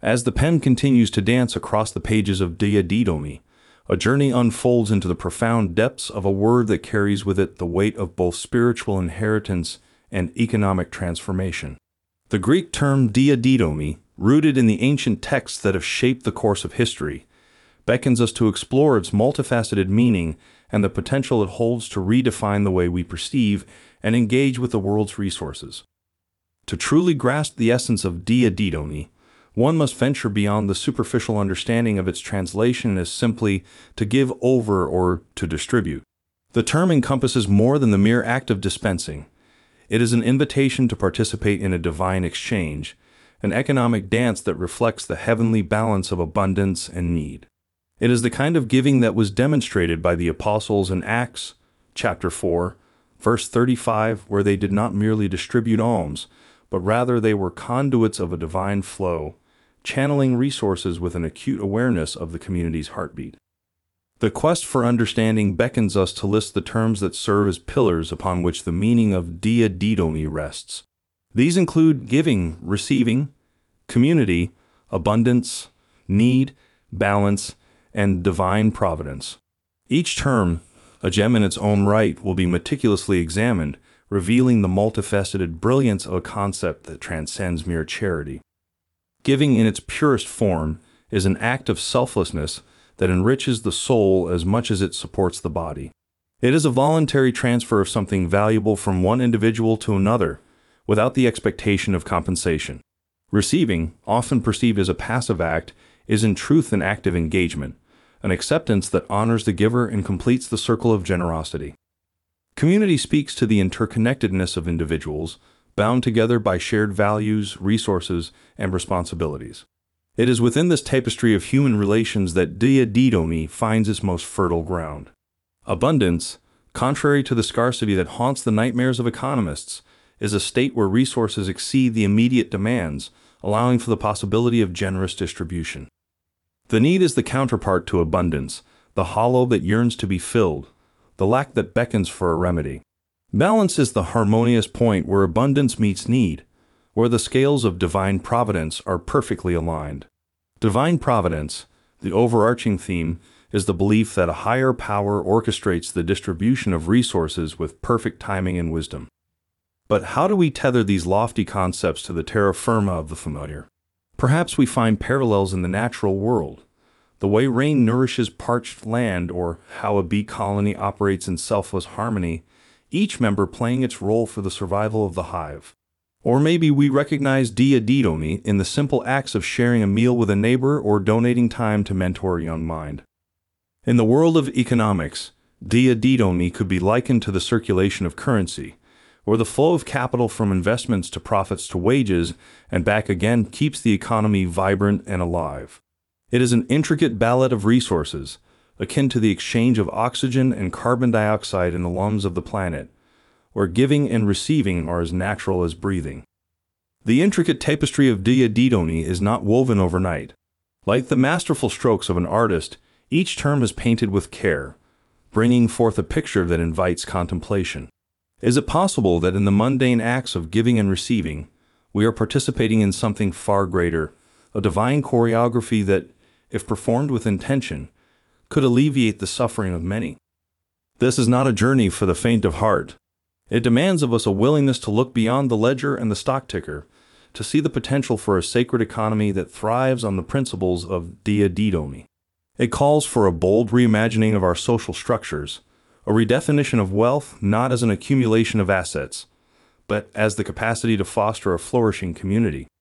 As the pen continues to dance across the pages of Dia Didomi, a journey unfolds into the profound depths of a word that carries with it the weight of both spiritual inheritance and economic transformation. The Greek term Dia Didomi, rooted in the ancient texts that have shaped the course of history, beckons us to explore its multifaceted meaning and the potential it holds to redefine the way we perceive and engage with the world's resources. To truly grasp the essence of Dia Didomi, one must venture beyond the superficial understanding of its translation as simply to give over or to distribute. The term encompasses more than the mere act of dispensing. It is an invitation to participate in a divine exchange, an economic dance that reflects the heavenly balance of abundance and need. It is the kind of giving that was demonstrated by the apostles in Acts, chapter 4, verse 35, where they did not merely distribute alms, but rather they were conduits of a divine flow, channeling resources with an acute awareness of the community's heartbeat. The quest for understanding beckons us to list the terms that serve as pillars upon which the meaning of Dia Didomi rests. These include giving, receiving, community, abundance, need, balance, and divine providence. Each term, a gem in its own right, will be meticulously examined, revealing the multifaceted brilliance of a concept that transcends mere charity. Giving in its purest form is an act of selflessness that enriches the soul as much as it supports the body. It is a voluntary transfer of something valuable from one individual to another, without the expectation of compensation. Receiving, often perceived as a passive act, is in truth an active engagement, an acceptance that honors the giver and completes the circle of generosity. Community speaks to the interconnectedness of individuals, bound together by shared values, resources, and responsibilities. It is within this tapestry of human relations that Dia Didomi finds its most fertile ground. Abundance, contrary to the scarcity that haunts the nightmares of economists, is a state where resources exceed the immediate demands, allowing for the possibility of generous distribution. The need is the counterpart to abundance, the hollow that yearns to be filled, the lack that beckons for a remedy. Balance is the harmonious point where abundance meets need, where the scales of divine providence are perfectly aligned. Divine providence, the overarching theme, is the belief that a higher power orchestrates the distribution of resources with perfect timing and wisdom. But how do we tether these lofty concepts to the terra firma of the familiar? Perhaps we find parallels in the natural world, the way rain nourishes parched land, or how a bee colony operates in selfless harmony, each member playing its role for the survival of the hive. Or maybe we recognize Dia Didomi in the simple acts of sharing a meal with a neighbor or donating time to mentor a young mind. In the world of economics, Dia Didomi could be likened to the circulation of currency, where the flow of capital from investments to profits to wages and back again keeps the economy vibrant and alive. It is an intricate ballet of resources, akin to the exchange of oxygen and carbon dioxide in the lungs of the planet, where giving and receiving are as natural as breathing. The intricate tapestry of Dia Didomi is not woven overnight. Like the masterful strokes of an artist, each term is painted with care, bringing forth a picture that invites contemplation. Is it possible that in the mundane acts of giving and receiving, we are participating in something far greater, a divine choreography that, if performed with intention, could alleviate the suffering of many? This is not a journey for the faint of heart. It demands of us a willingness to look beyond the ledger and the stock ticker, to see the potential for a sacred economy that thrives on the principles of Dia Didomi. It calls for a bold reimagining of our social structures, a redefinition of wealth not as an accumulation of assets, but as the capacity to foster a flourishing community.